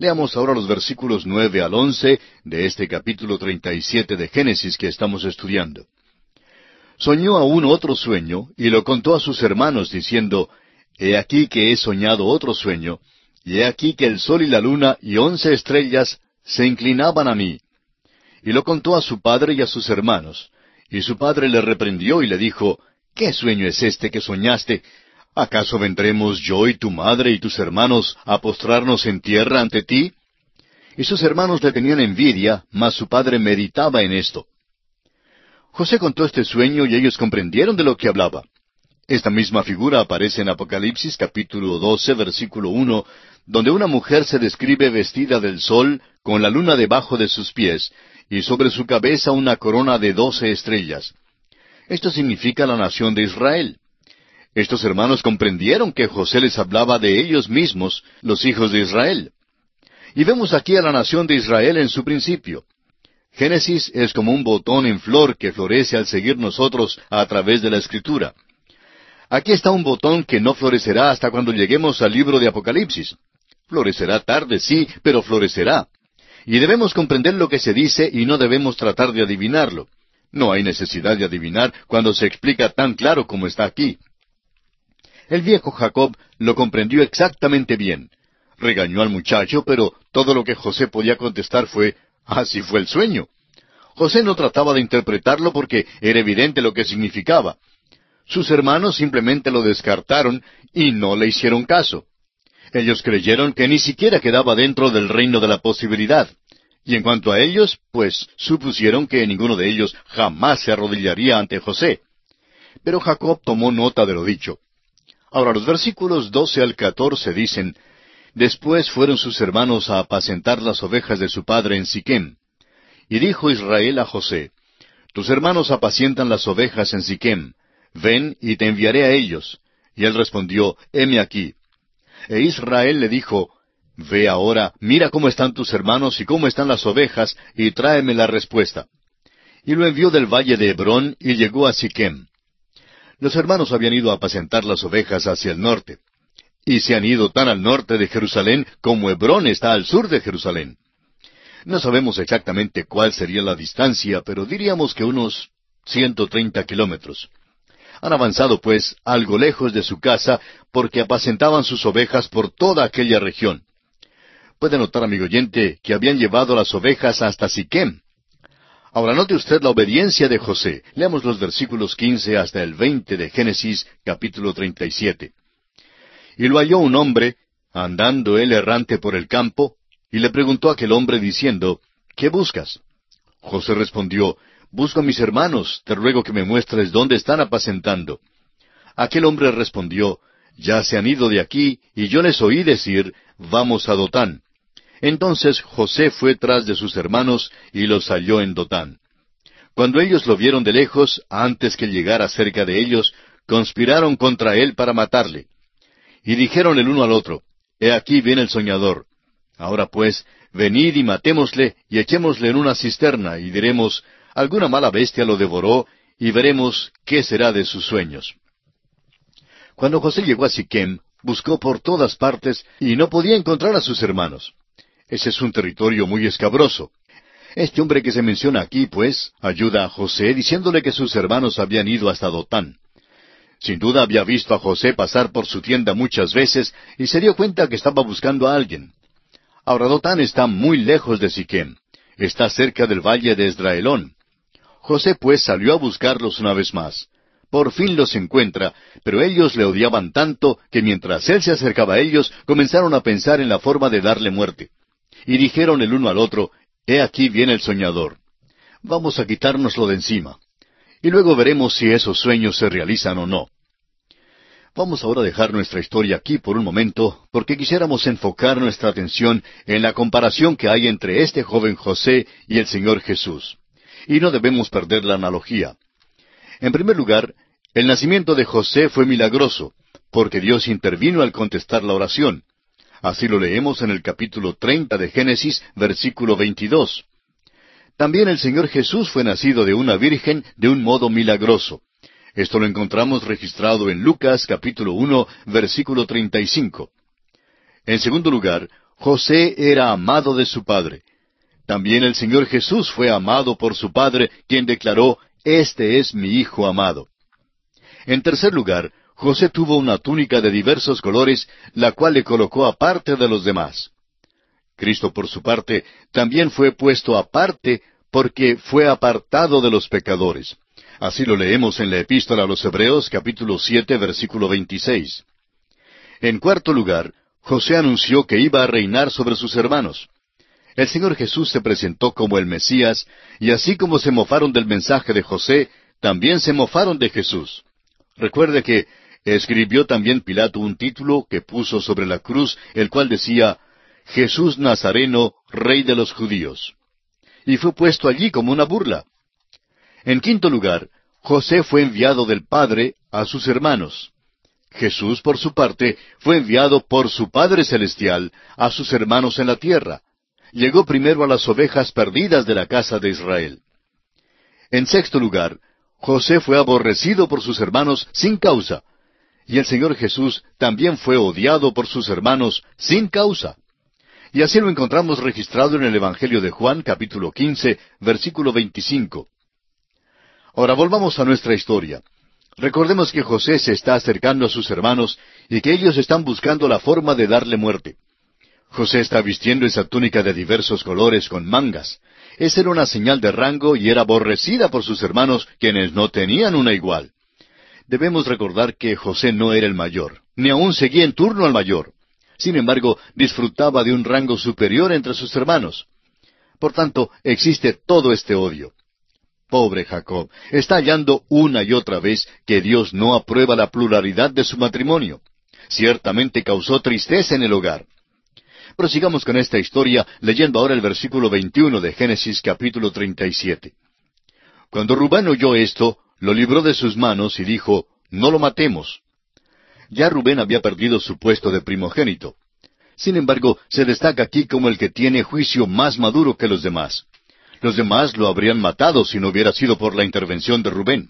Leamos ahora los versículos 9 al 11 de este capítulo 37 de Génesis que estamos estudiando. Soñó aún otro sueño, y lo contó a sus hermanos, diciendo, He aquí que he soñado otro sueño, y he aquí que el sol y la luna y 11 estrellas se inclinaban a mí. Y lo contó a su padre y a sus hermanos. Y su padre le reprendió y le dijo, ¿Qué sueño es este que soñaste? ¿Acaso vendremos yo y tu madre y tus hermanos a postrarnos en tierra ante ti? Y sus hermanos le tenían envidia, mas su padre meditaba en esto. José contó este sueño y ellos comprendieron de lo que hablaba. Esta misma figura aparece en Apocalipsis capítulo 12, versículo 1, donde una mujer se describe vestida del sol, con la luna debajo de sus pies, y sobre su cabeza una corona de 12 estrellas. Esto significa la nación de Israel. Estos hermanos comprendieron que José les hablaba de ellos mismos, los hijos de Israel. Y vemos aquí a la nación de Israel en su principio. Génesis es como un botón en flor que florece al seguir nosotros a través de la Escritura. Aquí está un botón que no florecerá hasta cuando lleguemos al libro de Apocalipsis. Florecerá tarde, sí, pero florecerá. Y debemos comprender lo que se dice y no debemos tratar de adivinarlo. No hay necesidad de adivinar cuando se explica tan claro como está aquí. El viejo Jacob lo comprendió exactamente bien. Regañó al muchacho, pero todo lo que José podía contestar fue, así fue el sueño. José no trataba de interpretarlo porque era evidente lo que significaba. Sus hermanos simplemente lo descartaron y no le hicieron caso. Ellos creyeron que ni siquiera quedaba dentro del reino de la posibilidad. Y en cuanto a ellos, pues supusieron que ninguno de ellos jamás se arrodillaría ante José. Pero Jacob tomó nota de lo dicho. Ahora los versículos 12 al 14 dicen, Después fueron sus hermanos a apacentar las ovejas de su padre en Siquem. Y dijo Israel a José, Tus hermanos apacientan las ovejas en Siquem. Ven y te enviaré a ellos. Y él respondió, Heme aquí. E Israel le dijo, Ve ahora, mira cómo están tus hermanos y cómo están las ovejas, y tráeme la respuesta. Y lo envió del valle de Hebrón, y llegó a Siquem. Los hermanos habían ido a apacentar las ovejas hacia el norte. Y se han ido tan al norte de Jerusalén como Hebrón está al sur de Jerusalén. No sabemos exactamente cuál sería la distancia, pero diríamos que unos 130 kilómetros. Han avanzado, pues, algo lejos de su casa, porque apacentaban sus ovejas por toda aquella región. Puede notar, amigo oyente, que habían llevado las ovejas hasta Siquem. Ahora note usted la obediencia de José. Leamos los versículos 15 hasta el 20 de Génesis, capítulo 37. Y lo halló un hombre, andando él errante por el campo, y le preguntó a aquel hombre diciendo, ¿Qué buscas? José respondió, Busco a mis hermanos, te ruego que me muestres dónde están apacentando. Aquel hombre respondió, Ya se han ido de aquí, y yo les oí decir, Vamos a Dotán. Entonces José fue tras de sus hermanos, y los halló en Dotán. Cuando ellos lo vieron de lejos, antes que llegara cerca de ellos, conspiraron contra él para matarle. Y dijeron el uno al otro, He aquí viene el soñador. Ahora pues, venid y matémosle, y echémosle en una cisterna, y diremos, Alguna mala bestia lo devoró, y veremos qué será de sus sueños. Cuando José llegó a Siquem, buscó por todas partes, y no podía encontrar a sus hermanos. Ese es un territorio muy escabroso. Este hombre que se menciona aquí, pues, ayuda a José diciéndole que sus hermanos habían ido hasta Dotán. Sin duda había visto a José pasar por su tienda muchas veces, y se dio cuenta que estaba buscando a alguien. Ahora Dotán está muy lejos de Siquem. Está cerca del valle de Esdraelón. José pues salió a buscarlos una vez más. Por fin los encuentra, pero ellos le odiaban tanto que mientras él se acercaba a ellos, comenzaron a pensar en la forma de darle muerte. Y dijeron el uno al otro, He aquí viene el soñador. Vamos a quitárnoslo de encima. Y luego veremos si esos sueños se realizan o no. Vamos ahora a dejar nuestra historia aquí por un momento, porque quisiéramos enfocar nuestra atención en la comparación que hay entre este joven José y el Señor Jesús. Y no debemos perder la analogía. En primer lugar, el nacimiento de José fue milagroso, porque Dios intervino al contestar la oración. Así lo leemos en el capítulo 30 de Génesis, versículo 22. También el Señor Jesús fue nacido de una virgen de un modo milagroso. Esto lo encontramos registrado en Lucas capítulo 1, versículo 35. En segundo lugar, José era amado de su padre. También el Señor Jesús fue amado por su Padre, quien declaró, «Este es mi Hijo amado». En tercer lugar, José tuvo una túnica de diversos colores, la cual le colocó aparte de los demás. Cristo, por su parte, también fue puesto aparte porque fue apartado de los pecadores. Así lo leemos en la Epístola a los Hebreos, capítulo 7, versículo 26. En cuarto lugar, José anunció que iba a reinar sobre sus hermanos. El Señor Jesús se presentó como el Mesías, y así como se mofaron del mensaje de José, también se mofaron de Jesús. Recuerde que escribió también Pilato un título que puso sobre la cruz, el cual decía, «Jesús Nazareno, Rey de los Judíos». Y fue puesto allí como una burla. En quinto lugar, José fue enviado del Padre a sus hermanos. Jesús, por su parte, fue enviado por su Padre Celestial a sus hermanos en la tierra. Llegó primero a las ovejas perdidas de la casa de Israel. En sexto lugar, José fue aborrecido por sus hermanos sin causa, y el Señor Jesús también fue odiado por sus hermanos sin causa. Y así lo encontramos registrado en el Evangelio de Juan, capítulo 15, versículo 25. Ahora volvamos a nuestra historia. Recordemos que José se está acercando a sus hermanos y que ellos están buscando la forma de darle muerte. José está vistiendo esa túnica de diversos colores con mangas. Esa era una señal de rango y era aborrecida por sus hermanos, quienes no tenían una igual. Debemos recordar que José no era el mayor, ni aun seguía en turno al mayor. Sin embargo, disfrutaba de un rango superior entre sus hermanos. Por tanto, existe todo este odio. Pobre Jacob, está hallando una y otra vez que Dios no aprueba la pluralidad de su matrimonio. Ciertamente causó tristeza en el hogar. Prosigamos con esta historia, leyendo ahora el versículo 21 de Génesis capítulo 37. Cuando Rubén oyó esto, lo libró de sus manos y dijo, «No lo matemos». Ya Rubén había perdido su puesto de primogénito. Sin embargo, se destaca aquí como el que tiene juicio más maduro que los demás. Los demás lo habrían matado si no hubiera sido por la intervención de Rubén.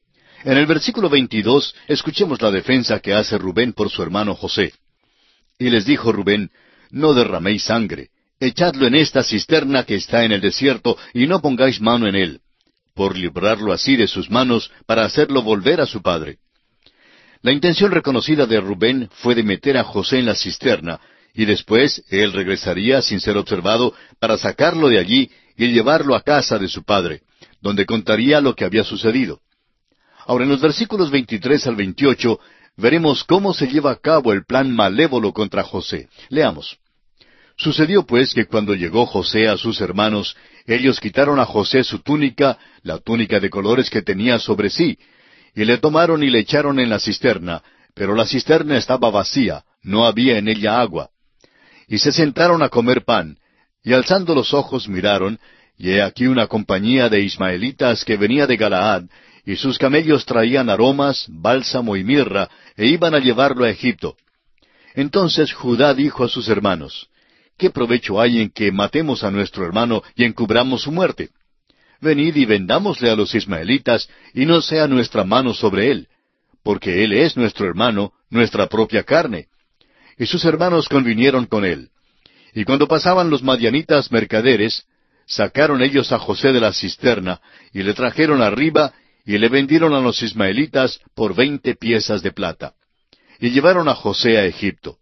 En el versículo 22, escuchemos la defensa que hace Rubén por su hermano José. Y les dijo Rubén, «No derraméis sangre, echadlo en esta cisterna que está en el desierto, y no pongáis mano en él, por librarlo así de sus manos, para hacerlo volver a su padre». La intención reconocida de Rubén fue de meter a José en la cisterna, y después él regresaría sin ser observado para sacarlo de allí y llevarlo a casa de su padre, donde contaría lo que había sucedido. Ahora, en los versículos 23 al 28, veremos cómo se lleva a cabo el plan malévolo contra José. Leamos. Sucedió pues que cuando llegó José a sus hermanos, ellos quitaron a José su túnica, la túnica de colores que tenía sobre sí, y le tomaron y le echaron en la cisterna, pero la cisterna estaba vacía, no había en ella agua. Y se sentaron a comer pan, y alzando los ojos miraron, y he aquí una compañía de ismaelitas que venía de Galaad, y sus camellos traían aromas, bálsamo y mirra, e iban a llevarlo a Egipto. Entonces Judá dijo a sus hermanos, ¿qué provecho hay en que matemos a nuestro hermano y encubramos su muerte? Venid y vendámosle a los ismaelitas, y no sea nuestra mano sobre él, porque él es nuestro hermano, nuestra propia carne. Y sus hermanos convinieron con él. Y cuando pasaban los madianitas mercaderes, sacaron ellos a José de la cisterna, y le trajeron arriba, y le vendieron a los ismaelitas por 20 piezas de plata. Y llevaron a José a Egipto.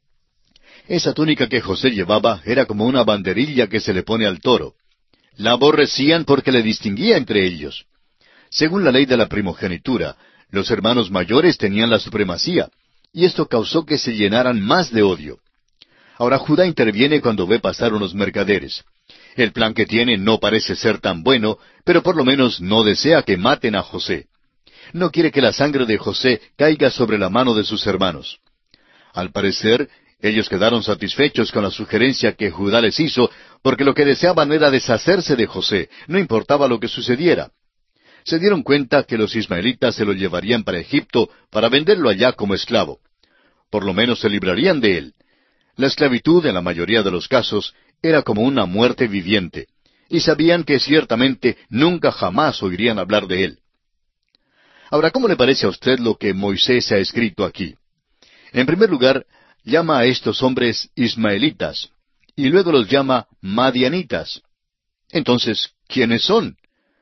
Esa túnica que José llevaba era como una banderilla que se le pone al toro. La aborrecían porque le distinguía entre ellos. Según la ley de la primogenitura, los hermanos mayores tenían la supremacía, y esto causó que se llenaran más de odio. Ahora Judá interviene cuando ve pasar unos mercaderes. El plan que tiene no parece ser tan bueno, pero por lo menos no desea que maten a José. No quiere que la sangre de José caiga sobre la mano de sus hermanos. Al parecer, ellos quedaron satisfechos con la sugerencia que Judá les hizo, porque lo que deseaban era deshacerse de José, no importaba lo que sucediera. Se dieron cuenta que los ismaelitas se lo llevarían para Egipto para venderlo allá como esclavo. Por lo menos se librarían de él. La esclavitud, en la mayoría de los casos, era como una muerte viviente, y sabían que ciertamente nunca jamás oirían hablar de él. Ahora, ¿cómo le parece a usted lo que Moisés ha escrito aquí? En primer lugar, llama a estos hombres ismaelitas, y luego los llama madianitas. Entonces, ¿quiénes son?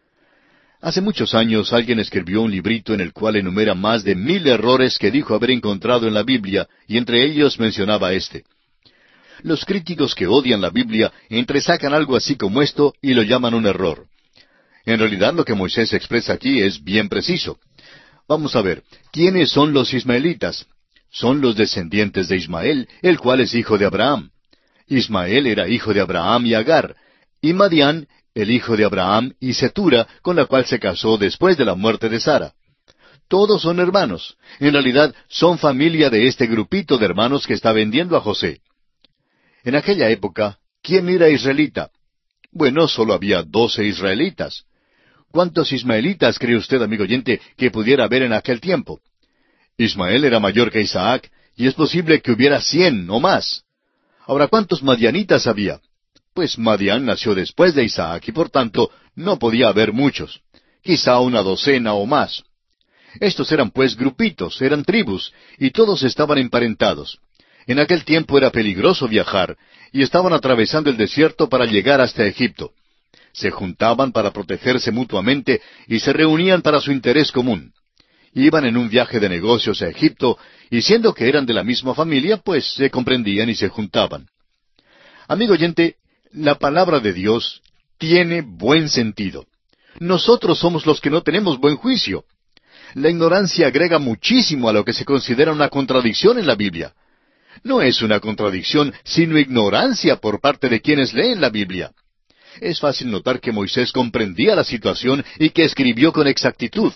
Hace muchos años alguien escribió un librito en el cual enumera más de 1000 errores que dijo haber encontrado en la Biblia, y entre ellos mencionaba este. Los críticos que odian la Biblia entresacan algo así como esto y lo llaman un error. En realidad lo que Moisés expresa aquí es bien preciso. Vamos a ver, ¿quiénes son los ismaelitas? Son los descendientes de Ismael, el cual es hijo de Abraham. Ismael era hijo de Abraham y Agar, y Madián, el hijo de Abraham y Cetura, con la cual se casó después de la muerte de Sara. Todos son hermanos. En realidad son familia de este grupito de hermanos que está vendiendo a José. En aquella época, ¿quién era israelita? Bueno, solo había 12 israelitas. ¿Cuántos ismaelitas cree usted, amigo oyente, que pudiera haber en aquel tiempo? Ismael era mayor que Isaac, y es posible que hubiera 100 o más. Ahora, ¿cuántos madianitas había? Pues Madián nació después de Isaac, y por tanto no podía haber muchos. Quizá una docena o más. Estos eran pues grupitos, eran tribus, y todos estaban emparentados. En aquel tiempo era peligroso viajar, y estaban atravesando el desierto para llegar hasta Egipto. Se juntaban para protegerse mutuamente y se reunían para su interés común. Iban en un viaje de negocios a Egipto, y siendo que eran de la misma familia, pues se comprendían y se juntaban. Amigo oyente, la palabra de Dios tiene buen sentido. Nosotros somos los que no tenemos buen juicio. La ignorancia agrega muchísimo a lo que se considera una contradicción en la Biblia. No es una contradicción, sino ignorancia por parte de quienes leen la Biblia. Es fácil notar que Moisés comprendía la situación y que escribió con exactitud.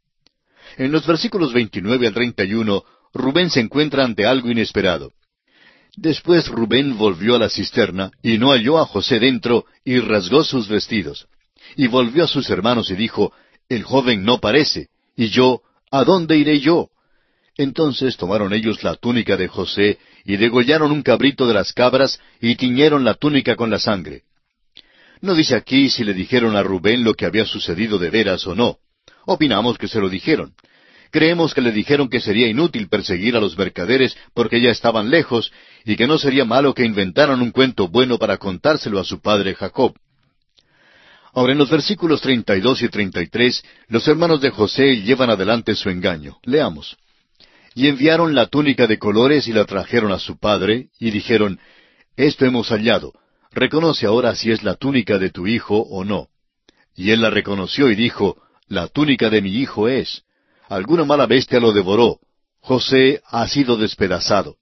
En los versículos 29 al 31, Rubén se encuentra ante algo inesperado. Después Rubén volvió a la cisterna, y no halló a José dentro, y rasgó sus vestidos. Y volvió a sus hermanos y dijo, el joven no parece, y yo, ¿a dónde iré yo? Entonces tomaron ellos la túnica de José, y degollaron un cabrito de las cabras, y tiñeron la túnica con la sangre. No dice aquí si le dijeron a Rubén lo que había sucedido de veras o no. Opinamos que se lo dijeron. Creemos que le dijeron que sería inútil perseguir a los mercaderes porque ya estaban lejos, y que no sería malo que inventaran un cuento bueno para contárselo a su padre Jacob. Ahora, en los versículos 32 y 33, los hermanos de José llevan adelante su engaño. Leamos. Y enviaron la túnica de colores y la trajeron a su padre, y dijeron, esto hemos hallado. Reconoce ahora si es la túnica de tu hijo o no. Y él la reconoció y dijo, la túnica de mi hijo es. Alguna mala bestia lo devoró. José ha sido despedazado.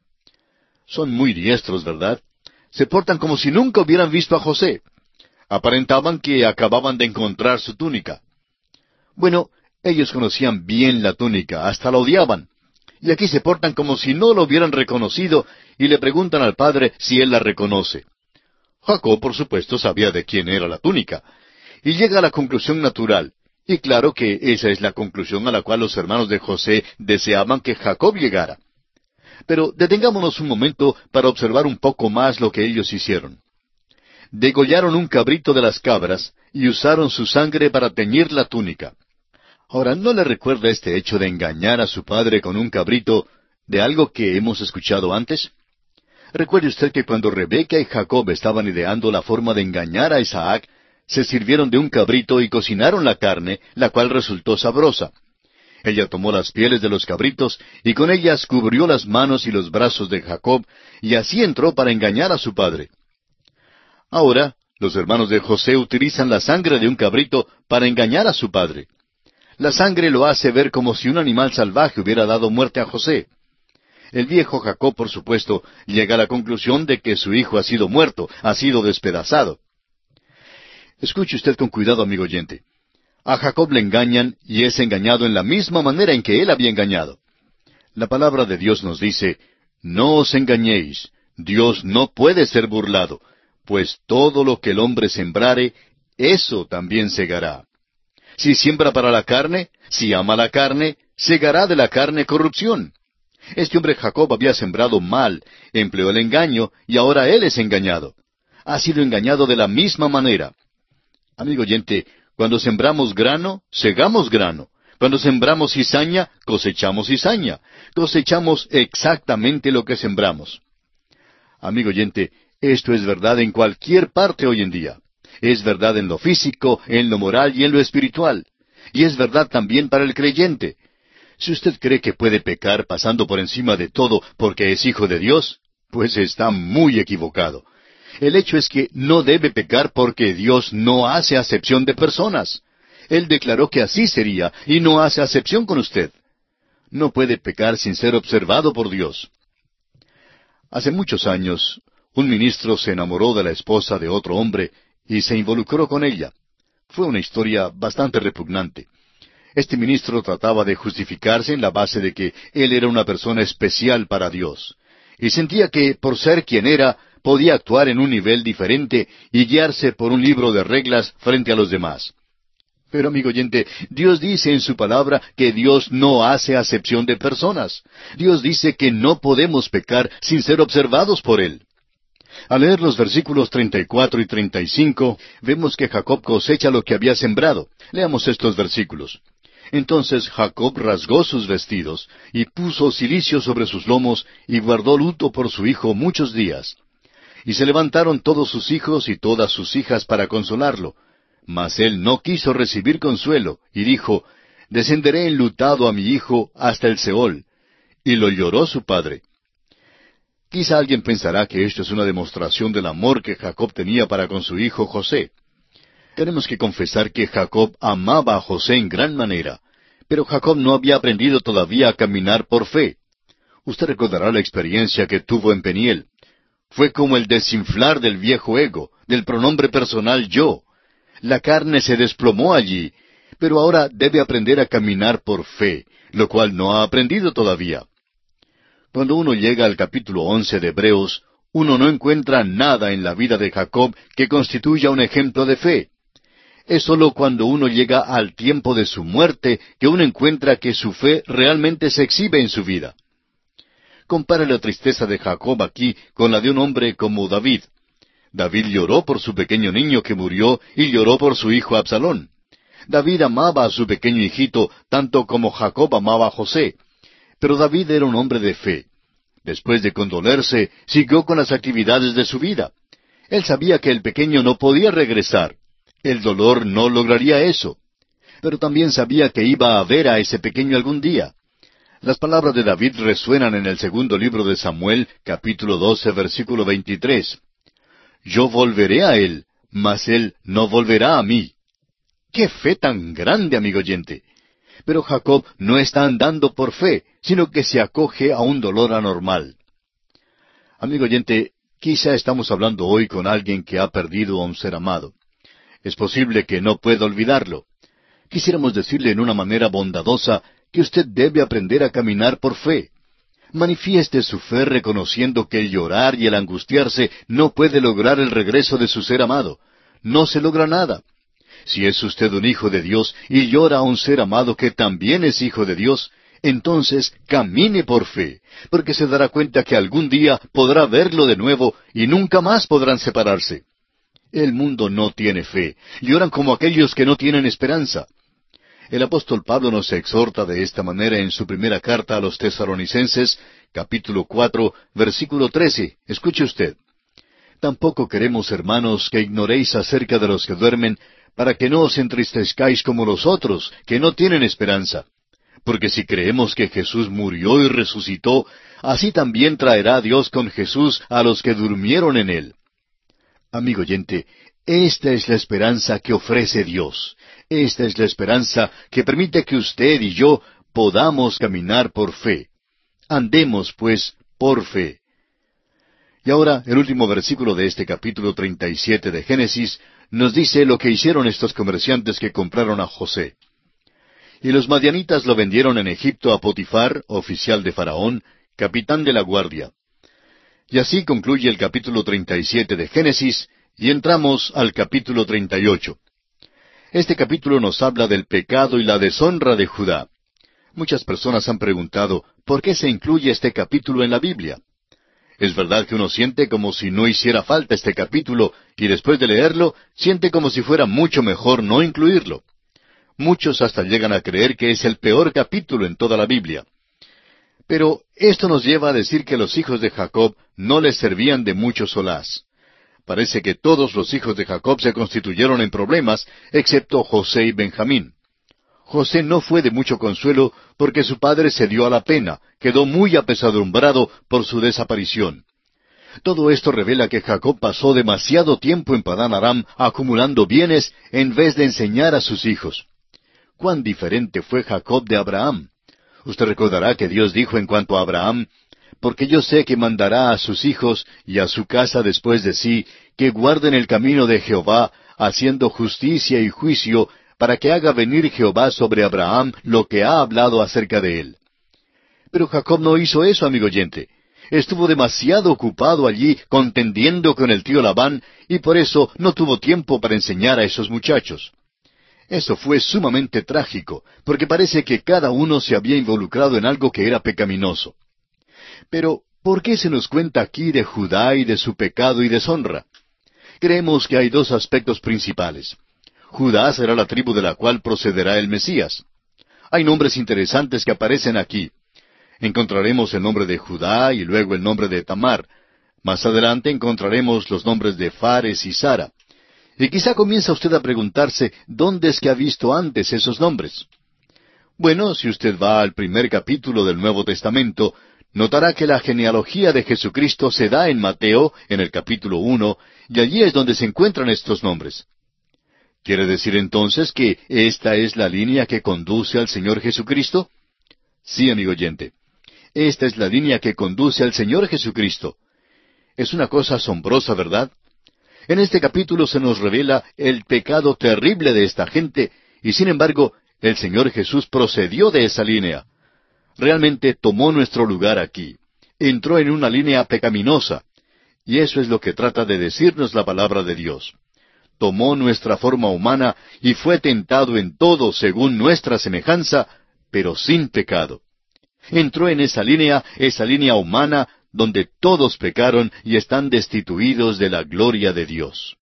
Son muy diestros, ¿verdad? Se portan como si nunca hubieran visto a José. Aparentaban que acababan de encontrar su túnica. Bueno, ellos conocían bien la túnica, hasta la odiaban. Y aquí se portan como si no lo hubieran reconocido y le preguntan al padre si él la reconoce. Jacob, por supuesto, sabía de quién era la túnica, y llega a la conclusión natural. Y claro que esa es la conclusión a la cual los hermanos de José deseaban que Jacob llegara. Pero detengámonos un momento para observar un poco más lo que ellos hicieron. Degollaron un cabrito de las cabras y usaron su sangre para teñir la túnica. Ahora, ¿no le recuerda este hecho de engañar a su padre con un cabrito de algo que hemos escuchado antes? Recuerde usted que cuando Rebeca y Jacob estaban ideando la forma de engañar a Isaac, se sirvieron de un cabrito y cocinaron la carne, la cual resultó sabrosa. Ella tomó las pieles de los cabritos y con ellas cubrió las manos y los brazos de Jacob, y así entró para engañar a su padre. Ahora, los hermanos de José utilizan la sangre de un cabrito para engañar a su padre. La sangre lo hace ver como si un animal salvaje hubiera dado muerte a José. El viejo Jacob, por supuesto, llega a la conclusión de que su hijo ha sido muerto, ha sido despedazado. Escuche usted con cuidado, amigo oyente. A Jacob le engañan y es engañado en la misma manera en que él había engañado. La palabra de Dios nos dice, no os engañéis, Dios no puede ser burlado, pues todo lo que el hombre sembrare, eso también segará. Si siembra para la carne, si ama la carne, segará de la carne corrupción. Este hombre Jacob había sembrado mal, empleó el engaño, y ahora él es engañado. Ha sido engañado de la misma manera. Amigo oyente, cuando sembramos grano, segamos grano. Cuando sembramos cizaña, cosechamos cizaña. Cosechamos exactamente lo que sembramos. Amigo oyente, Esto es verdad en cualquier parte hoy en día. Es verdad en lo físico, en lo moral y en lo espiritual. Y es verdad también para el creyente. Si usted cree que puede pecar pasando por encima de todo porque es hijo de Dios, pues está muy equivocado. El hecho es que no debe pecar porque Dios no hace acepción de personas. Él declaró que así sería y no hace acepción con usted. No puede pecar sin ser observado por Dios. Hace muchos años, un ministro se enamoró de la esposa de otro hombre y se involucró con ella. Fue una historia bastante repugnante. Este ministro trataba de justificarse en la base de que él era una persona especial para Dios, y sentía que, por ser quien era, podía actuar en un nivel diferente y guiarse por un libro de reglas frente a los demás. Pero, amigo oyente, Dios dice en su palabra que Dios no hace acepción de personas. Dios dice que no podemos pecar sin ser observados por Él. Al leer los versículos 34 y 35, vemos que Jacob cosecha lo que había sembrado. Leamos estos versículos. Entonces Jacob rasgó sus vestidos, y puso cilicio sobre sus lomos, y guardó luto por su hijo muchos días. Y se levantaron todos sus hijos y todas sus hijas para consolarlo. Mas él no quiso recibir consuelo, y dijo, descenderé enlutado a mi hijo hasta el Seol. Y lo lloró su padre. Quizá alguien pensará que esto es una demostración del amor que Jacob tenía para con su hijo José. Tenemos que confesar que Jacob amaba a José en gran manera, pero Jacob no había aprendido todavía a caminar por fe. Usted recordará la experiencia que tuvo en Peniel. Fue como el desinflar del viejo ego, del pronombre personal yo. La carne se desplomó allí, pero ahora debe aprender a caminar por fe, lo cual no ha aprendido todavía. Cuando uno llega al capítulo 11 de Hebreos, uno no encuentra nada en la vida de Jacob que constituya un ejemplo de fe. Es sólo cuando uno llega al tiempo de su muerte que uno encuentra que su fe realmente se exhibe en su vida. Compare la tristeza de Jacob aquí con la de un hombre como David. David lloró por su pequeño niño que murió y lloró por su hijo Absalón. David amaba a su pequeño hijito tanto como Jacob amaba a José. Pero David era un hombre de fe. Después de condolerse, siguió con las actividades de su vida. Él sabía que el pequeño no podía regresar. El dolor no lograría eso. Pero también sabía que iba a ver a ese pequeño algún día. Las palabras de David resuenan en el segundo libro de Samuel, capítulo 12, versículo 23. Yo volveré a él, mas él no volverá a mí. ¡Qué fe tan grande, amigo oyente! Pero Jacob no está andando por fe, sino que se acoge a un dolor anormal. Amigo oyente, quizá estamos hablando hoy con alguien que ha perdido a un ser amado. Es posible que no pueda olvidarlo. Quisiéramos decirle en una manera bondadosa que usted debe aprender a caminar por fe. Manifieste su fe reconociendo que el llorar y el angustiarse no puede lograr el regreso de su ser amado. No se logra nada. Si es usted un hijo de Dios y llora a un ser amado que también es hijo de Dios, entonces camine por fe, porque se dará cuenta que algún día podrá verlo de nuevo y nunca más podrán separarse. El mundo no tiene fe, lloran como aquellos que no tienen esperanza. El apóstol Pablo nos exhorta de esta manera en su primera carta a los Tesalonicenses, capítulo 4, versículo 13. Escuche usted. Tampoco queremos, hermanos, que ignoréis acerca de los que duermen, para que no os entristezcáis como los otros, que no tienen esperanza. Porque si creemos que Jesús murió y resucitó, así también traerá Dios con Jesús a los que durmieron en él. Amigo oyente, esta es la esperanza que ofrece Dios. Esta es la esperanza que permite que usted y yo podamos caminar por fe. Andemos, pues, por fe. Y ahora, el último versículo de este capítulo 37 de Génesis nos dice lo que hicieron estos comerciantes que compraron a José. Y los madianitas lo vendieron en Egipto a Potifar, oficial de Faraón, capitán de la guardia. Y así concluye el capítulo 37 de Génesis, y entramos al capítulo 38. Este capítulo nos habla del pecado y la deshonra de Judá. Muchas personas han preguntado, ¿por qué se incluye este capítulo en la Biblia? Es verdad que uno siente como si no hiciera falta este capítulo, y después de leerlo, siente como si fuera mucho mejor no incluirlo. Muchos hasta llegan a creer que es el peor capítulo en toda la Biblia. Pero esto nos lleva a decir que los hijos de Jacob no les servían de mucho solaz. parece que todos los hijos de Jacob se constituyeron en problemas, excepto José y Benjamín. José no fue de mucho consuelo porque su padre se dio a la pena, quedó muy apesadumbrado por su desaparición. Todo esto revela que Jacob pasó demasiado tiempo en Padán Aram acumulando bienes en vez de enseñar a sus hijos. ¿Cuán diferente fue Jacob de Abraham? Usted recordará que Dios dijo en cuanto a Abraham, porque yo sé que mandará a sus hijos y a su casa después de sí, que guarden el camino de Jehová, haciendo justicia y juicio, para que haga venir Jehová sobre Abraham lo que ha hablado acerca de él. Pero Jacob no hizo eso, amigo oyente. Estuvo demasiado ocupado allí contendiendo con el tío Labán, y por eso no tuvo tiempo para enseñar a esos muchachos. Eso fue sumamente trágico, porque parece que cada uno se había involucrado en algo que era pecaminoso. Pero, ¿por qué se nos cuenta aquí de Judá y de su pecado y deshonra? Creemos que hay dos aspectos principales. Judá será la tribu de la cual procederá el Mesías. Hay nombres interesantes que aparecen aquí. Encontraremos el nombre de Judá y luego el nombre de Tamar. Más adelante encontraremos los nombres de Fares y Sara. Y quizá comienza usted a preguntarse dónde es que ha visto antes esos nombres. Bueno, si usted va al primer capítulo del Nuevo Testamento, notará que la genealogía de Jesucristo se da en Mateo, en el capítulo 1, y allí es donde se encuentran estos nombres. ¿Quiere decir entonces que esta es la línea que conduce al Señor Jesucristo? Sí, amigo oyente. Esta es la línea que conduce al Señor Jesucristo. Es una cosa asombrosa, ¿verdad? En este capítulo se nos revela el pecado terrible de esta gente, y sin embargo, el Señor Jesús procedió de esa línea. Realmente tomó nuestro lugar aquí. Entró en una línea pecaminosa. Y eso es lo que trata de decirnos la palabra de Dios. Tomó nuestra forma humana y fue tentado en todo según nuestra semejanza, pero sin pecado. Entró en esa línea humana, donde todos pecaron y están destituidos de la gloria de Dios.